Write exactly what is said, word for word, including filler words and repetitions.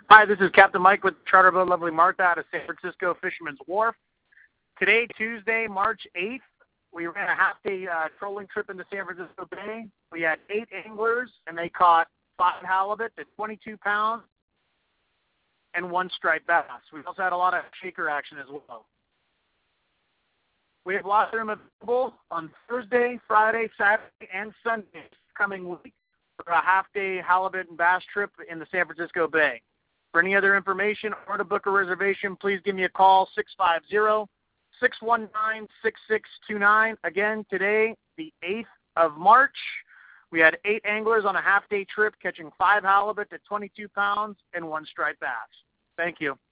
Hi, this is Captain Mike with Charter Boat Lovely Martha out of San Francisco Fisherman's Wharf. Today, Tuesday, March eighth, we ran a half-day uh, trolling trip into San Francisco Bay. We had eight anglers, and they caught five halibut at twenty-two pounds and one striped bass. We also had a lot of shaker action as well. We have lots of room available on Thursday, Friday, Saturday, and Sunday this coming week for a half-day halibut and bass trip in the San Francisco Bay. For any other information or to book a reservation, please give me a call, six five zero, six one nine, six six two nine. Again, today, the eighth of March, we had eight anglers on a half-day trip catching five halibut at twenty-two pounds and one striped bass. Thank you.